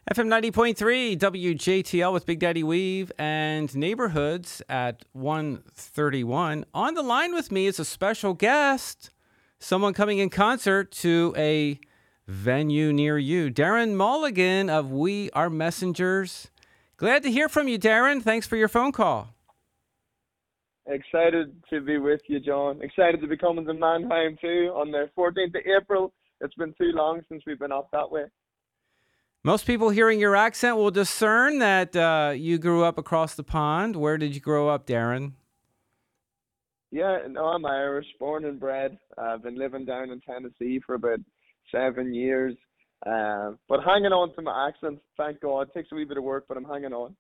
FM 90.3 WJTL with Big Daddy Weave and Neighborhoods at 1:31. On the line with me is a special guest, someone coming in concert to a venue near you. Darren Mulligan of We Are Messengers. Glad to hear from you, Darren. Thanks for your phone call. Excited to be with you, John. Excited to be coming to Mannheim too on the 14th of April. It's been too long since we've been up that way. Most people hearing your accent will discern that you grew up across the pond. Where did you grow up, Darren? Yeah, no, I'm Irish, born and bred. I've been living down in Tennessee for about 7 years. But hanging on to my accent, thank God. It takes a wee bit of work, but I'm hanging on.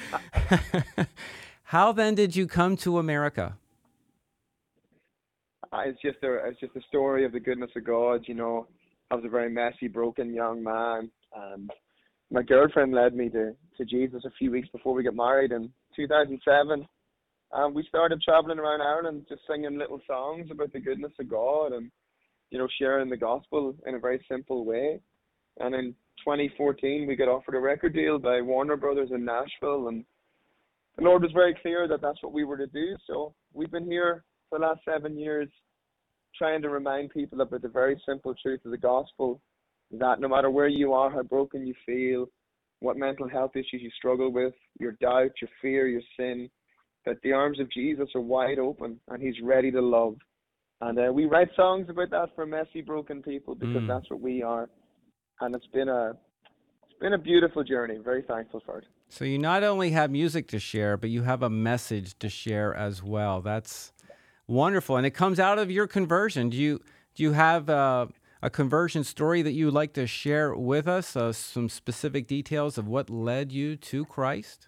How then did you come to America? It's just a story of the goodness of God. You know, I was a very messy, broken young man. And my girlfriend led me to Jesus a few weeks before we got married in 2007. And we started traveling around Ireland, just singing little songs about the goodness of God and, you know, sharing the gospel in a very simple way. And in 2014, we got offered a record deal by Warner Brothers in Nashville. And the Lord was very clear that that's what we were to do. So we've been here for the last 7 years trying to remind people about the very simple truth of the gospel, that no matter where you are, how broken you feel, what mental health issues you struggle with, your doubt, your fear, your sin, that the arms of Jesus are wide open and he's ready to love. And we write songs about that for messy, broken people because that's what we are. And it's been a beautiful journey. Very thankful for it. So you not only have music to share, but you have a message to share as well. That's wonderful. And it comes out of your conversion. Do you have a conversion story that you would like to share with us, some specific details of what led you to Christ?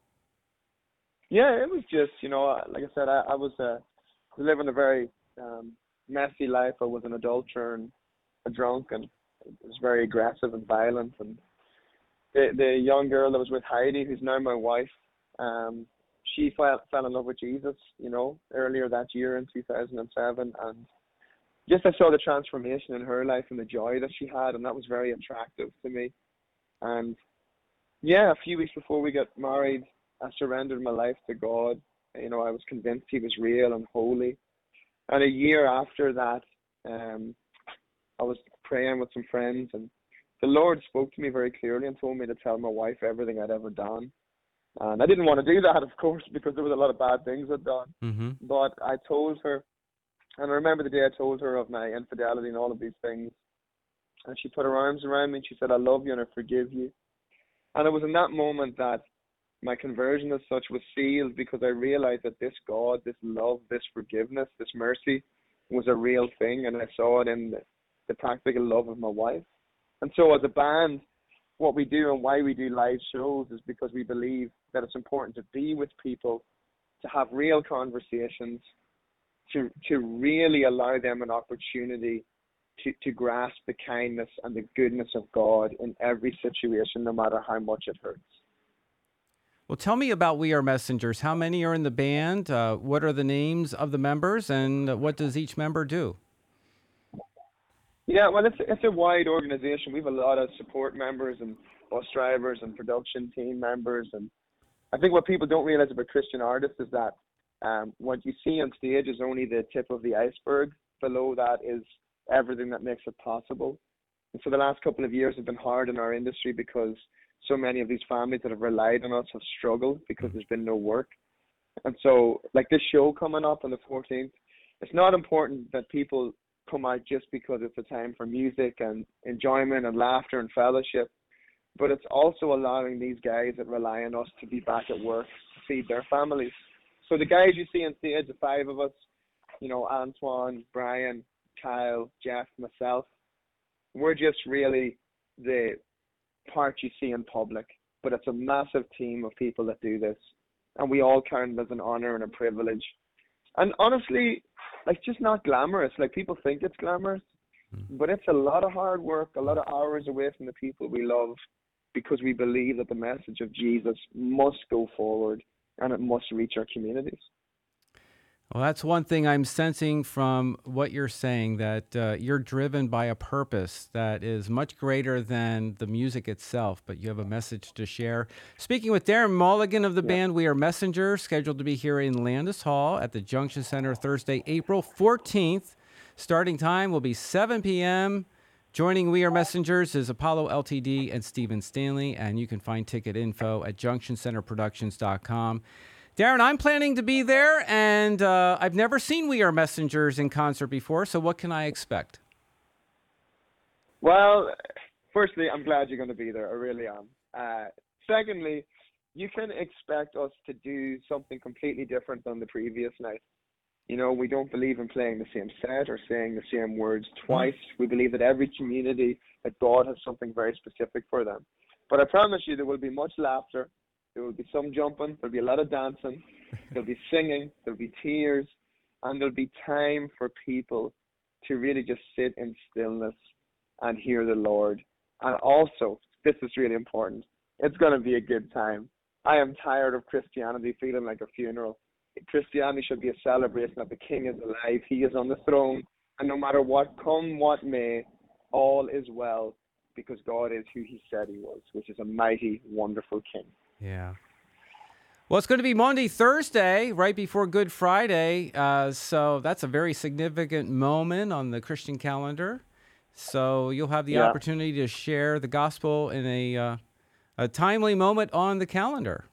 Yeah, it was just, you know, like I said, I was living a very messy life. I was an adulterer and a drunk, and it was very aggressive and violent. And the young girl that was with Heidi, who's now my wife, she fell in love with Jesus, you know, earlier that year in 2007. And just I saw the transformation in her life and the joy that she had, and that was very attractive to me. And yeah, a few weeks before we got married, I surrendered my life to God. You know, I was convinced he was real and holy. And a year after that, I was praying with some friends, and the Lord spoke to me very clearly and told me to tell my wife everything I'd ever done. And I didn't want to do that, of course, because there was a lot of bad things I'd done. Mm-hmm. But I told her, and I remember the day I told her of my infidelity and all of these things. And she put her arms around me and she said, I love you and I forgive you. And it was in that moment that my conversion as such was sealed, because I realized that this God, this love, this forgiveness, this mercy was a real thing. And I saw it in the practical love of my wife. And so as a band, what we do and why we do live shows is because we believe that it's important to be with people, to have real conversations, to really allow them an opportunity to grasp the kindness and the goodness of God in every situation, no matter how much it hurts. Well, tell me about We Are Messengers. How many are in the band? What are the names of the members, and what does each member do? Yeah, well, it's a wide organization. We have a lot of support members and bus drivers and production team members. And I think what people don't realize about Christian artists is that what you see on stage is only the tip of the iceberg. Below that is everything that makes it possible. And so the last couple of years have been hard in our industry because so many of these families that have relied on us have struggled because there's been no work. And so, like this show coming up on the 14th, it's not important that people come out just because it's a time for music and enjoyment and laughter and fellowship, but it's also allowing these guys that rely on us to be back at work to feed their families. So the guys you see on stage, the 5 of us, you know, Antoine, Brian, Kyle, Jeff, myself, we're just really the part you see in public, but it's a massive team of people that do this, and we all count it as an honor and a privilege. And honestly, like, just not glamorous. Like, people think it's glamorous, but it's a lot of hard work, a lot of hours away from the people we love, because we believe that the message of Jesus must go forward and it must reach our communities. Well, that's one thing I'm sensing from what you're saying, that you're driven by a purpose that is much greater than the music itself, but you have a message to share. Speaking with Darren Mulligan of the Yeah. band We Are Messenger, scheduled to be here in Landis Hall at the Junction Center Thursday, April 14th. Starting time will be 7 p.m. Joining We Are Messengers is Apollo Ltd. And Stephen Stanley, and you can find ticket info at junctioncenterproductions.com. Darren, I'm planning to be there, and I've never seen We Are Messengers in concert before, so what can I expect? Well, firstly, I'm glad you're going to be there. I really am. Secondly, you can expect us to do something completely different than the previous night. You know, we don't believe in playing the same set or saying the same words twice. We believe that every community, that God has something very specific for them. But I promise you there will be much laughter. There will be some jumping. There'll be a lot of dancing. There'll be singing. There'll be tears. And there'll be time for people to really just sit in stillness and hear the Lord. And also, this is really important, it's going to be a good time. I am tired of Christianity feeling like a funeral. Christianity should be a celebration that the King is alive. He is on the throne. And no matter what come, what may, all is well, because God is who he said he was, which is a mighty, wonderful King. Yeah. Well, it's going to be Monday, Thursday, right before Good Friday. So that's a very significant moment on the Christian calendar. So you'll have the opportunity to share the gospel in a timely moment on the calendar.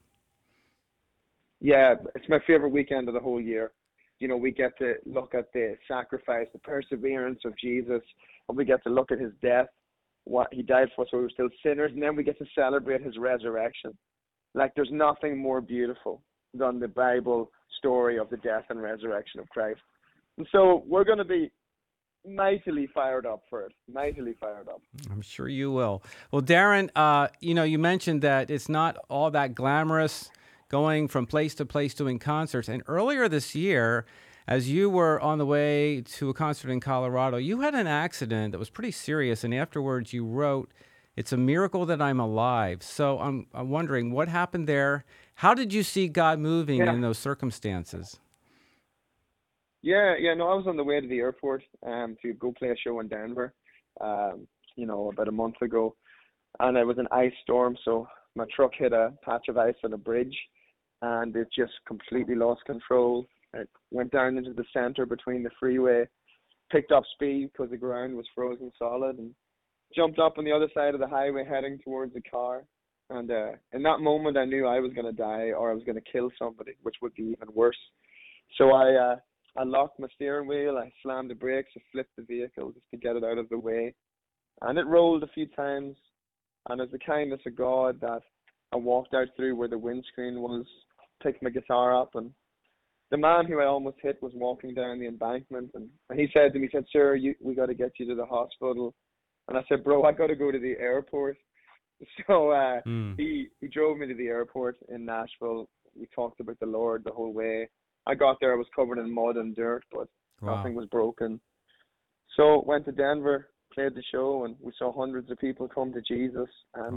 Yeah, it's my favorite weekend of the whole year. You know, we get to look at the sacrifice, the perseverance of Jesus, and we get to look at his death, what he died for us when we were still sinners, and then we get to celebrate his resurrection. Like, there's nothing more beautiful than the Bible story of the death and resurrection of Christ. And so we're going to be mightily fired up for it, mightily fired up. I'm sure you will. Well, Darren, you mentioned that it's not all that glamorous going from place to place doing concerts. And earlier this year, as you were on the way to a concert in Colorado, you had an accident that was pretty serious. And afterwards you wrote, "It's a miracle that I'm alive." So I'm wondering what happened there. How did you see God moving in those circumstances? Yeah, no, I was on the way to the airport to go play a show in Denver, about a month ago. And it was an ice storm, so my truck hit a patch of ice on a bridge, and it just completely lost control. It went down into the center between the freeway, picked up speed because the ground was frozen solid, and jumped up on the other side of the highway heading towards the car. And in that moment, I knew I was going to die or I was going to kill somebody, which would be even worse. So I locked my steering wheel, I slammed the brakes, I flipped the vehicle just to get it out of the way. And it rolled a few times. And it's the kindness of God that I walked out through where the windscreen was, picked my guitar up, and the man who I almost hit was walking down the embankment. And he said to me, "Sir, we got to get you to the hospital." And I said, "Bro, I got to go to the airport." So he drove me to the airport in Nashville. We talked about the Lord the whole way. I got there, I was covered in mud and dirt, but nothing was broken. So went to Denver, played the show, and we saw hundreds of people come to Jesus. And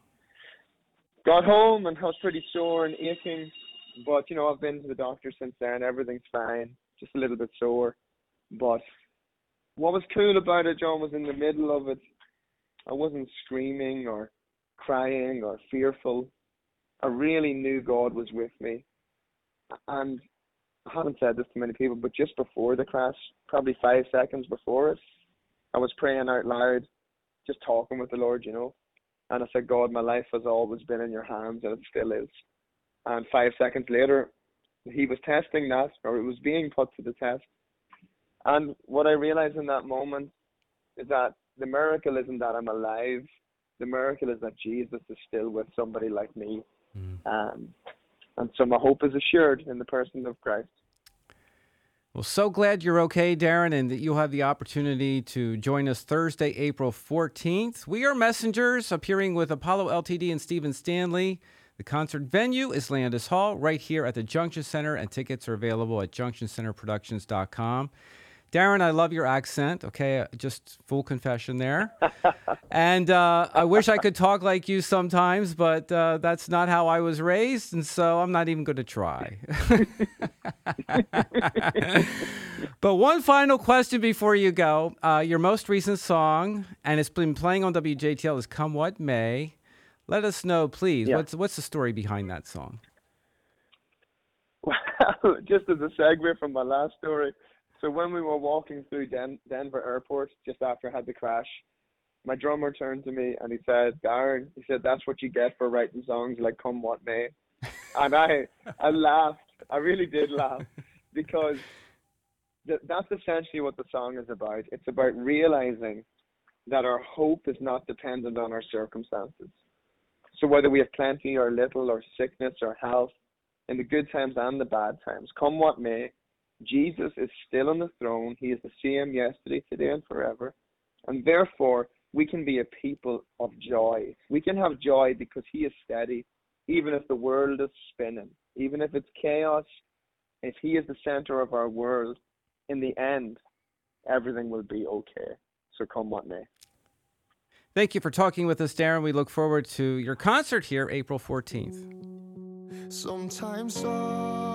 got home, and I was pretty sore and aching. But, I've been to the doctor since then. Everything's fine, just a little bit sore. But what was cool about it, John, was in the middle of it, I wasn't screaming or crying or fearful. I really knew God was with me. And I haven't said this to many people, but just before the crash, probably 5 seconds before it, I was praying out loud, just talking with the Lord, And I said, "God, my life has always been in your hands, and it still is." And 5 seconds later, he was testing that, or it was being put to the test. And what I realized in that moment is that the miracle isn't that I'm alive. The miracle is that Jesus is still with somebody like me. And so my hope is assured in the person of Christ. Well, so glad you're okay, Darren, and that you'll have the opportunity to join us Thursday, April 14th. We Are Messengers, appearing with Apollo Ltd. And Stephen Stanley. The concert venue is Landis Hall, right here at the Junction Center, and tickets are available at junctioncenterproductions.com. Darren, I love your accent. Okay, just full confession there. And I wish I could talk like you sometimes, but that's not how I was raised, and so I'm not even going to try. But one final question before you go. Your most recent song, and it's been playing on WJTL, is Come What May. Let us know, please. Yeah. What's the story behind that song? Well, just as a segue from my last story, so when we were walking through Denver Airport just after I had the crash, my drummer turned to me and he said, Darren, he said, that's what you get for writing songs like Come What May. And I laughed. I really did laugh, because that's essentially what the song is about. It's about realizing that our hope is not dependent on our circumstances. So whether we have plenty or little, or sickness or health, in the good times and the bad times, come what may, Jesus is still on the throne. He is the same yesterday, today, and forever. And therefore, we can be a people of joy. We can have joy because he is steady, even if the world is spinning, even if it's chaos. If he is the center of our world, in the end, everything will be okay. So come what may. Thank you for talking with us, Darren. We look forward to your concert here April 14th. Sometimes